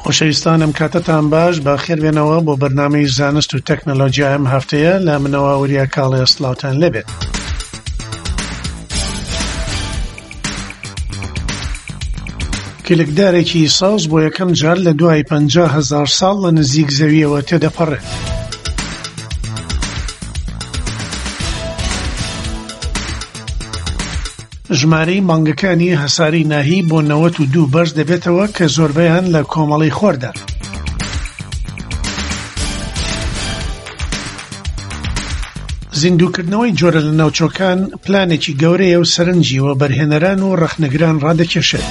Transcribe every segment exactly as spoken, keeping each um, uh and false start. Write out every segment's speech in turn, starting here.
خۆشەویستانم کاتتان باش با خێربێنەوە بۆ بەرنامەی زانست و تەکنۆلۆژیا ئەم هەفتەیە لە منەوە وریا کاڵێ سڵاوتان لێبێت. کلکدارێکی ساز بۆ یەکەم جار لە دوای پەنجا هەزار ساڵ لە نزیک زەویەوە تێدەپەڕێت. ژمارەی مانگەکانی هەساری ناهی بۆ نەوەت و دوو بەرز دەبێتەوە کە زۆربەیان لە کۆمەڵی خۆردا. زیندووکردنەوەی جۆرە لە ناوچۆکان پلانێکی گەورەیە و سەرنجیوە بەرهێنەران و ڕەخنەگران ڕادەکێشێت.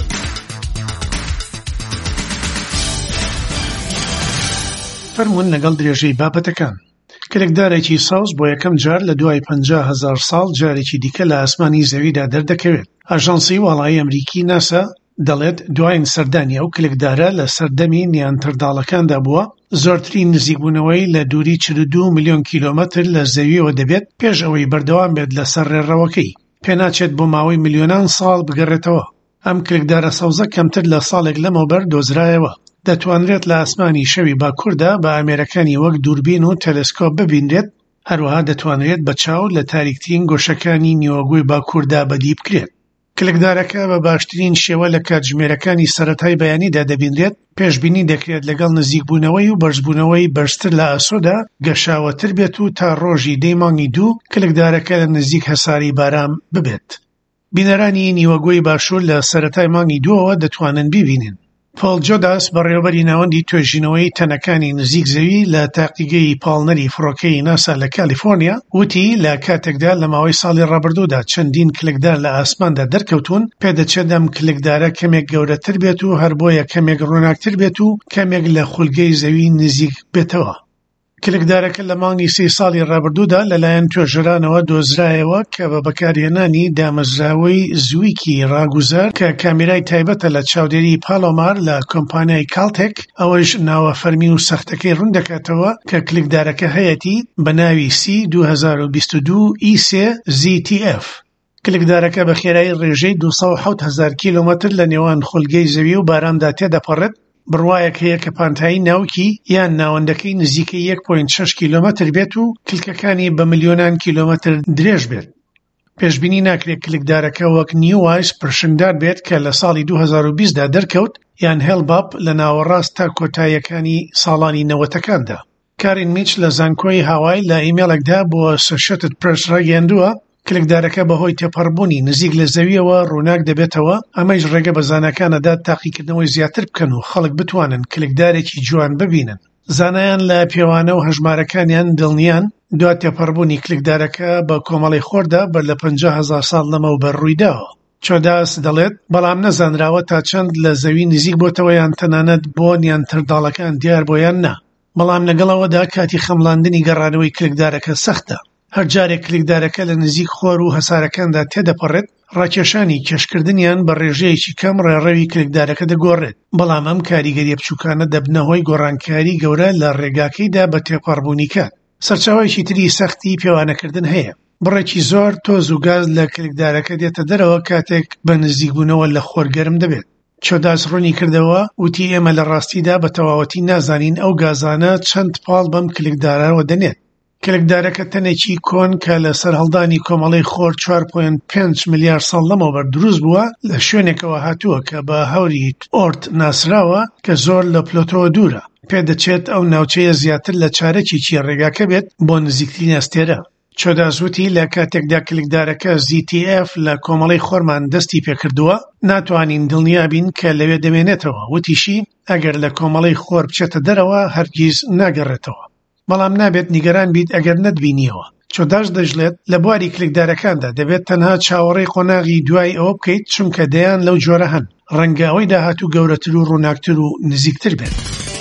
فەرموون لەگەڵ درێژەی بابەتەکان. کلکدارێکی ساوز بۆ یەکەم جار لە دوای پەنجا هەزار ساڵ جارێکی دیکە لە ئاسمانی زەویدا دەردەکەوێت. ئاژانسی وەڵایی ئەمریکی ناسا دەڵێت دوایین سەردانی ئەو کلکدارە لە سەردەمی نیاندەرتاڵەکاندا بووە، زۆرترین نزیکبوونەوەی لە دووری چل و دوو ملیۆن کیلۆمەتر لە زەویەوە دەبێت پێش ئەوەی بەردەوام بێت لەسەر ڕێڕەوەکەی. پێناچێت بۆ ماوەی ملیۆنان ساڵ بگەڕێتەوە. ئەم کلکدارە سەوزە کەمتر لە ساڵێک لەمەوبەر دۆزرایەوە. دەتوانرێت لە ئاسمانی شەوی باکووردا بە ئامێرەکانی وەک دووربین و تەلەسکۆپ ببینرێت، هەروەها دەتوانرێت بە چاو لە تاریکترین گۆشەکانی نیوەگۆی باکووردا بەدی بکرێت. کلکدارەکە بە باشترین شێوە لە کاتژمێرەکانی سەرەتای بەیانیدا دەبینرێت، پێشبینی دەکرێت لەگەڵ نزیکبوونەوەی و بەرزبوونەوەی بەرزتر لە ئاسۆدا گەشاوەتر بێت و تا ڕۆژی دەی مانگی دوو کلکدارەکە لە نزیک هەساری بارام ببێت. بینەرانی نیوەگۆی باشوور لە سەرەتای مانگی دووەوە دەتوانن ببینن. پۆل جۆداس بەڕێوەبەری ناوەندی توێژینەوەی تەنەکانی نزیک زەوی لە تاقیگەی پاڵنەری فڕۆکەی ناسا لە کالیفۆرنیا وتی لە کاتێکدا لە ماوەی ساڵی ڕابردوودا چەندین کلکدار لە ئاسماندا دەرکەوتون، پێدەچێت ئەم کلکدارە کەمێک گەورەتر بێت و هەر بۆیە کەمێک ڕووناکتر بێت و کەمێک لە خولگەی زەوی نزیک بێتەوە. کلکدارەکە لە مانگی سی ساڵی ڕابردوودا لەلایەن توێژەرانەوە دۆزرایەوە کە بە بەکارهێنانی دامەزراوەی زوویکی ڕاگوزار کە کامیرای تایبەتە لە چاودێری پالۆمار لە کۆمپانیای کالتێک، ئەوەش ناوە فەرمی و سەختەکەی ڕوون دەکاتەوە کە کلکدارەکە هەیەتی بە ناوی سی دوو هەزار و بیست و دوو ئی سێ زی تی ئەف. کلکدارەکە بە خێرایی ڕێژەی دوو سەد و حەوت هەزار کیلۆمەتر لە نێوان خولگەی زەوی و باراندا تێدەپەڕێت. بڕوایەک هەیە کە پانتایی ناوکی یان ناوەندەکەی نزیکەی یەک پۆینت شەش کیلۆمەتر بێت و کلکەکانی بە ملیۆنان کیلۆمەتر درێژ بێت. پێشبینی ناکرێت کلکدارەکە وەک نیوایس پرشندار بێت کە لە ساڵی دوو هەزار و بیست دا دەرکەوت یان هێلباپ لە ناوەڕاست تا کۆتاییەکانی ساڵانی نەوەتەکاندا. کارین میچ لە زانکۆی هاوای لە ئیمێڵێکدا بۆ ئەسۆشیێتد پرێس ڕاگەیاندووە کلکدارەکە بەهۆی تێپەڕبوونی نزیک لە زەویەوە ڕووناک دەبێتەوە، ئەمەش ڕێگە بە زانەکانەدا تاقیکردنەوەی زیاتر بکەن و خەڵک بتوانن کلکدارێکی جوان ببینن. زانایان لە پێوانە و هەژمارەکانیان دڵنیان دوای تێپەڕبوونی کلکدارەکە بە کۆمەڵی خۆردا بەر لە پەنجا هەزار ساڵ لەمەوبەر ڕوویداوە. چۆداس دەڵێت بەڵام نەزانراوە تا چەند لە زەوی نزیک بۆتەوە یان تەنانەت بۆ نیاندەرتاڵەکان دیار بۆیان نا. بەڵام لەگەڵەوەدا کاتی خەمڵاندنی گەڕانەوەی کلکدارەکە سەختە. هەر جارێک کلکدارەکە لە نزیک خۆر و هەسارەکاندا تێدەپەڕێت، ڕاکێشانی کێشکردنیان بە ڕێژەیەکی کەم ڕێڕەوی کلکدارەکە دەگۆڕێت. بەڵام ئەم کاریگەریە بچووکانە دەبنەهۆی گۆڕانکاری گەورە لە ڕێگاکەیدا بە تێپەڕبوونی کات. سەرچاوەیەکی تری سەختی پێوانەکردن هەیە. بڕێکی زۆر تۆز و گاز لە کلکدارەکە دێتە دەرەوە کاتێک بە نزیکبوونەوە لە خۆرگەرم دەبێت. چۆداس ڕوونی کردەوە وتی ئێمە لە ڕاستیدا بە تەواوەتی نازانین ئەو گازانە چەند پاڵ بەم کلکدارەوە دەنێت. کلکدارەکە تەنێکی کۆن کە لە سەر هەڵدانی کۆمەڵەی خۆر چوار پۆینت پێنج ملیار ساڵ لەمەوبەر دروست بووە لە شوێنێکەوە هاتووە کە بە هەوری ئۆرت ناسراوە کە زۆر لە پلۆتۆوە دوورە. پێدەچێت ئەو ناوچەیە زیاتر لە چارەکێکی ڕێگاکە بێت بۆ نزیکترین ئەستێرە. چۆدازوتی لە کاتێکدا کلکدارەکە زی تی ئەف لە کۆمەڵەی خۆرمان دەستی پێکردووە ناتوانین دڵنیابین کە لەوێ دەمێنێتەوە. وتیشی ئەگەر لە کۆمەڵەی خۆر بچێتە دەرەوە هەرگیز ناگەڕێتەوە. بەڵام نابێت نیگەران بیت ئەگەر نەتبینیەوە. چۆداش دەژڵێت لە بواری کلکدارەکاندا دەبێت تەنها چاوەڕێی قۆناغی دوای ئەوە بکەیت چونکە دەیان لەو جۆرە هەن. ڕەنگە ئەوەی داهاتوو گەورەتر و ڕووناکتر و نزیکتر بێت.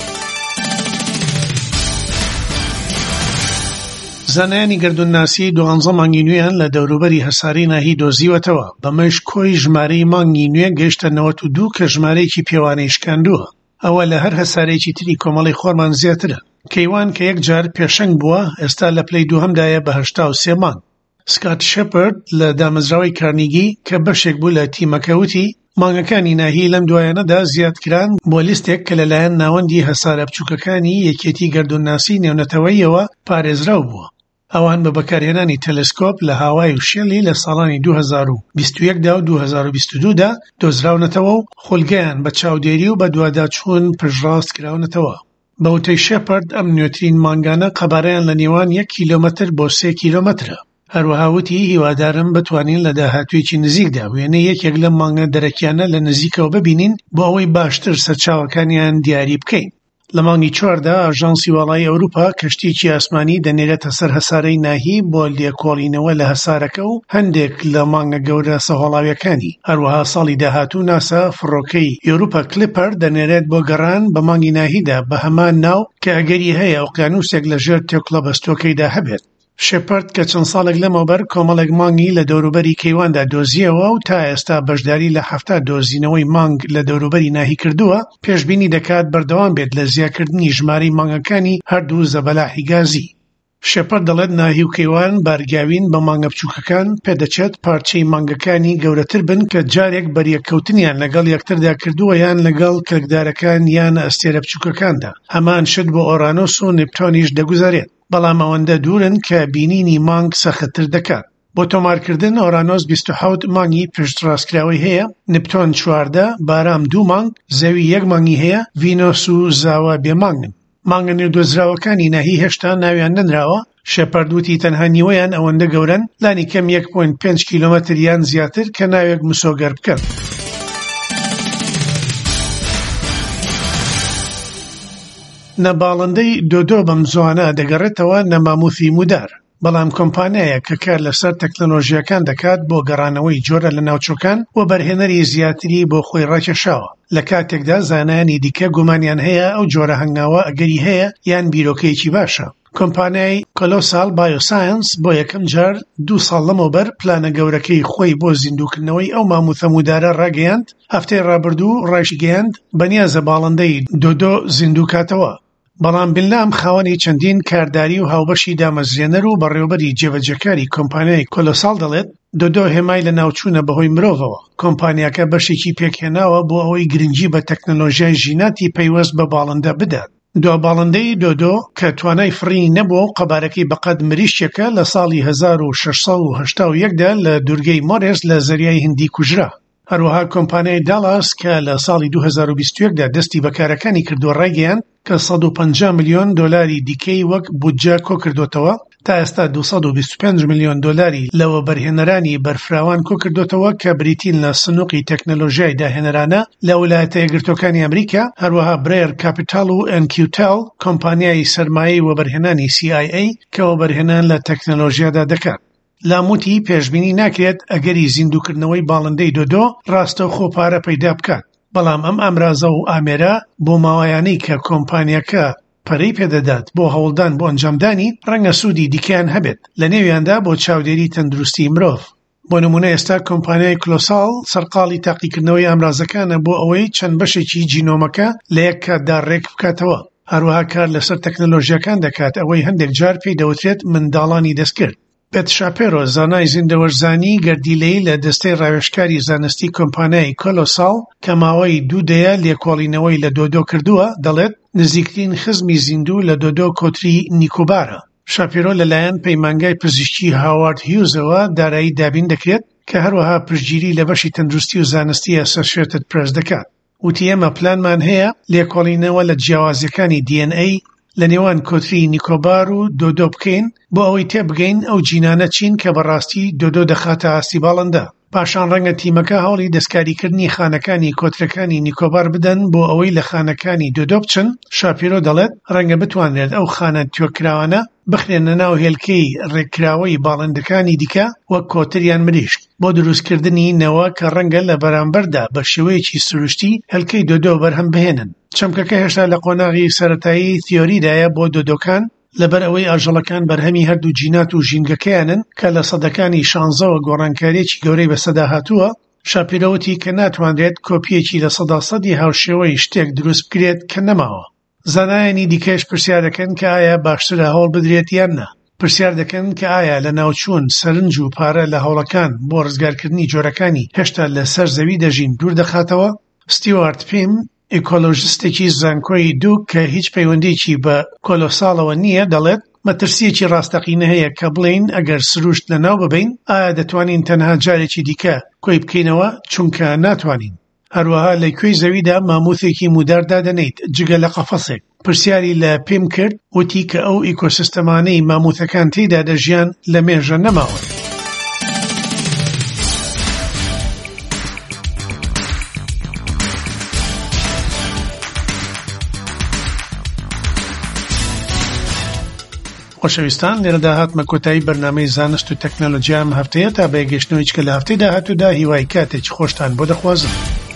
زانایانی گەردوونناسی دوانزە مانگی نوێیان لە دەوروبەری هەساری ناهی دۆزیوەتەوە. بەمەش کۆی ژمارەی مانگی نوێ گەیشتە نەوەت و دوو کە ژمارەیەکی پێوانەی شکاندووە. ئەوە لە هەر هەسارێکی تری کۆمەڵی خۆرمان زیاترە. کەیوان کە یەک جار پێشەنگ بووە ئێستا لە پلەی دووهەمدایە بە هەشتا و سێ مانگ. سکات شەپەرد لە دامەزراوەی کارنیگی کە بەشێک بوو لە تیمەکە وتی مانگەکانی ناهی لەم دوایانەدا زیادکران بۆ لیستێک کە لەلایەن ناوەندی هەسارە بچووکەکانی یەکێتی گەردوونناسی نێونەتەوەییەوە پارێزراو بووە. ئەوان بە بەکارهێنانی تەلەسکۆپ لە هاوای و شێلی لە ساڵانی دوو هەزار و بیست و یەکدا و دوو هەزار و بیست و دوودا دۆزراونەتەوە و خولگەیان بە چاودێری و بە دوواداچوون پشتڕاست کراونەتەوە. بە وتەی شەپەرد ئەم نوێترین مانگانە قەبارەیان لە نێوان یەک کیلۆمەتر بۆ سێ کیلۆمەترە. هەروەها وتی هیوادارم بتوانین لە داهاتوویەکی نزیکدا وێنەی یەکێک لەم مانگە دەرەکیانە لە نزیکەوە ببینین بۆ ئەوەی باشتر سەرچاوەکانیان دیاری بکەین. لە مانگی چواردا ئاژانسی وڵای ئەوروپا کەشتیێکی ئاسمانی دەنێرێتە سەر هەسارەی ناهی بۆ لێکۆڵینەوە لە هەسارەکە و هەندێک لە مانگە گەورە سەهۆڵاویەکانی. هەروەها ساڵی داهاتوو ناسا فڕۆکەی ئێوروپا کلیپەر دەنێرێت بۆ گەڕان بە مانگی ناهیدا بە هەمان ناو کە ئەگەری هەیە ئۆقیانوسێک لەژێر تێکڵە بەستۆکەیدا هەبێت. شەپەرد کە چەند ساڵێک لەمەوبەر کۆمەڵێک مانگی لە دەوروبەری کەیواندا دۆزیەوە و تا ئێستا بەشداری لە هەفتە دۆزینەوەی مانگ لە دەوروبەری ناهی کردووە، پێشبینی دەکات بەردەوام بێت لە زیادکردنی ژمارەی مانگەکانی هەردوو زەبەلاحی گازی. شەپەرد دەڵێت ناهی و کەیوان بارگاوین بە مانگە بچووکەکان پێدەچێت پارچەی مانگەکانی گەورەتر بن کە جارێک بەریەککەوتنیان لەگەڵ یەکتردا کردووە یان لەگەڵ کلکدارەکان یان ئەستێرە بچووکەکاندا. هەمان شت بۆ ئۆرانۆس و نێپتۆنیش دەگوزارێت، بەڵام ئەوەندە دوورن کە بینینی مانگ سەختتر دەکات. بۆ تۆمارکردن ئۆرانۆس بیست و حەوت مانگی پشتڕاستکراوی هەیە، نپتۆن چواردە، بارام دوو مانگ، زەوی یەک مانگی هەیە، ڤینۆس و زاوە بێ مانگن. مانگە نێودۆزراوەکانی ناهی هێشتا ناویان نەنراوە. شەپەرد وتی تەنها نیوەیان ئەوەندە گەورەن لانی کەم یەک پۆینت پێنج کیلۆمەتر یان زیاتر کە ناوێک مسۆگەر بکەن. نەباڵندەی دۆدۆ بەم زوانە دەگەڕێتەوە نەماموثی مودار، بەڵام کۆمپانیایە کە کار لەسەر تەکنۆلۆژیاکان دەکات بۆ گەڕانەوەی جۆرە لە ناوچۆکان و بەرهێنەری زیاتری بۆ خۆی ڕاکێشاوە. لە کاتێکدا زانایانی دیکە گومانیان هەیە ئەو جۆرە هەنگاوە ئەگەری هەیە یان بیرۆکەیەکی باشە. کۆمپانیای کۆلۆسال بایۆساینس بۆ یەکەم جار دوو ساڵ لەمەوبەر پلانە گەورەکەی خۆی بۆ زیندووکردنەوەی ئەو ماموثە مودارە ڕاگەیاند. هەفتەی ڕابردوو ڕایشی گەیاند بەنیازە باڵندەی دۆدۆ زیندووکاتەوە. بەڵام بنلام خاوەنی چەندین کارداری و هاوبەشی دامەزرێنەر و بەڕێوەبەری جێبەجەکاری کۆمپانیای کۆلۆسال دەڵێت دۆدۆ هێمای لە ناوچوونە بەهۆی مرۆڤەوە. کۆمپانیاکە بەشێکی پێکهێناوە بۆ ئەوەی گرنگی بە تەکنۆلۆژیای ژیناتی پەیوەست بە باڵندە بدات. دو باڵندەی دۆدۆ کە توانای فڕینی نەبووە و قەبارەکەی بەقەد مریشکێکە لە ساڵی هەزار و شەش سەد و هەشتا و یەکدا لە دوورگەی مۆرێس لە زەریای هیندی کوژرا. هەروەها کۆمپانیای دالاس کە لە ساڵی دوو هەزار و بیست و یەکدا دەستی بەکارەکانی کردووە ڕایگەیاند کە سەد و پەنجا ملیۆن دۆلاری دیکەی وەک بودجە کۆکردوتەوە. تا ئێستا دوو سەد و بیست و پێنج ملیۆن دۆلاری لەوە بەرهێنەرانی بەرفراوان کۆکردوتەوە کە بریتین لە سنووقی تەکنۆلۆژیای داهێنەرانە لە ویلایەتە یەکگرتووەکانی ئەمریکا. هەروەها برێر کاپیتال و ئەنکیوتال کۆمپانیای سەرمایەی وەبەرهێنانی سی ئای ئەی کە وەبەرهێنان لە تەکنۆلۆژیادا دەکات. لاموتی پێشبینی ناکرێت ئەگەری زیندووکردنەوەی باڵندەی دۆدۆ ڕاستەوخۆ پارە پەیدا بکات، بەڵام ئەم ئامرازە و ئامێرە بۆ ماوەیانەی کە کۆمپانیاکە پەرەی پێدەدات بۆ هەوڵدان بۆ ئەنجامدانی ڕەنگە سوودی دیکەیان هەبێت، لە نێویاندا بۆ چاودێری تەندروستی مرۆڤ. بۆ نمونە ئێستا کۆمپانیای کلۆسال سەرقاڵی تاقیکردنەوەی ئامرازەکانە بۆ ئەوەی چەند بەشێکی جینۆمەکە لە یەک کاتدا ڕێک بکاتەوە. هەروەها کار لەسەر تەکنۆلۆژیەکان دەکات ئەوەی هەندێک جار پێی دەوترێت منداڵانی دەستکرد. پێت شاپێرۆ زانای زیندەوەرزانی گەردیلەی لە دەستەی ڕاوێژکاری زانستی کۆمپانیای کۆلۆسال کە ماوەی دوو دەیە لێکۆڵینەوەی لە دۆدۆ کردووە دەڵێت نزیکترین خزمی زیندوو لە دۆدۆ کۆتری نیکۆبارە. شاپێرۆ لەلایەن پەیمانگای پزیشکی هاوارد هیوزەوە دارایی دابین دەکرێت کە هەروەها پشتگیری لە بەشی تەندروستی و زانستی ئەسۆسیێتد پرێس دەکات. وتی ئێمە پلانمان هەیە لێکۆڵینەوە لە جیاوازیەکانی دی ئەن ئەی لە نێوان کۆتری نیکۆبار و دۆدۆ بکەین بۆ ئەوەی تێبگەین ئەو جینانە چین کە بەڕاستی دۆدۆ دەخاتە ئاستی باڵندە. پاشان ڕەنگە تیمەکە هەوڵی دەستکاریکردنی خانەکانی کۆترەکانی نیکۆبار بدەن بۆ ئەوەی لە خانەکانی دۆدۆ بچن. شاپیرۆ دەڵێت ڕەنگە بتوانرێت ئەو خانە توێکراوانە بخرێنە ناو هێلکەی ڕێککراوەی باڵندەکانی دیکە وەک کۆتریان مریشک بۆ دروستکردنی نەوە کە ڕەنگە لە بەرامبەردا بە شێوەیەکی سروشتی هێلکەی دۆدۆ بەرهەم بهێنن. چەمکەکە هێشتا لە قۆناغی سەرەتایی تیۆریدایە بۆ دۆدۆکان لەبەر ئەوەی ئاژەڵەکان بەرهەمی هەردوو جینات و ژینگەکەیانن کە لە سەدەکانی شانزەوە گۆڕانکاریەکی گەورەی بەسەدا هاتووە. شاپیرەوتی کە ناتوانرێت کۆپیەکی لە سەدا سەدی هاوشێوەی شتێک دروست بکرێت کە نەماوە. زانایانی دیکەش پرسیارەکەن کە ئایا باشترە هەوڵ بدرێت یان نا. پرسیار دەکەن کە ئایا لە ناوچوون سەرنج و پارە لە هەوڵەکان بۆ ڕزگارکردنی جۆرەکانی هێشتا لە سەر زەوی دەژین دوور دەخاتەوە؟ ستیوارت پیم ئیکۆلۆژیستێکی زانکۆی دووک کە هیچ پەیوەندیکی بە کۆلۆساڵەوە نییە دەڵێت مەترسیەکی ڕاستەقینە هەیە کە بڵێن ئەگەر سروشت لە ناو ببین ئایا دەتوانین تەنها جارێکی دیکە کۆی بکەینەوە چونکە ناتوانین. هەروەها لە کوێی زەویدا مامۆثێکی موداردا دەنێیت جگە لە قەفەسێک. پرسیاری لە پێم کرد وتی کە ئەو ئیکۆسیستەمانەی مامۆثەکان تێیدا دەژیان لە مێژە نەماوە. خۆشەویستان لێرەدا هاتمە کۆتایی بەرنامەی زانست و تەکنۆلۆجیام هەفتەیە تا بەیەگەشتنەوەی کە لە هەفتەی داهاتوودا هیوای کاتێکی خۆشتان بۆ دەخوازم.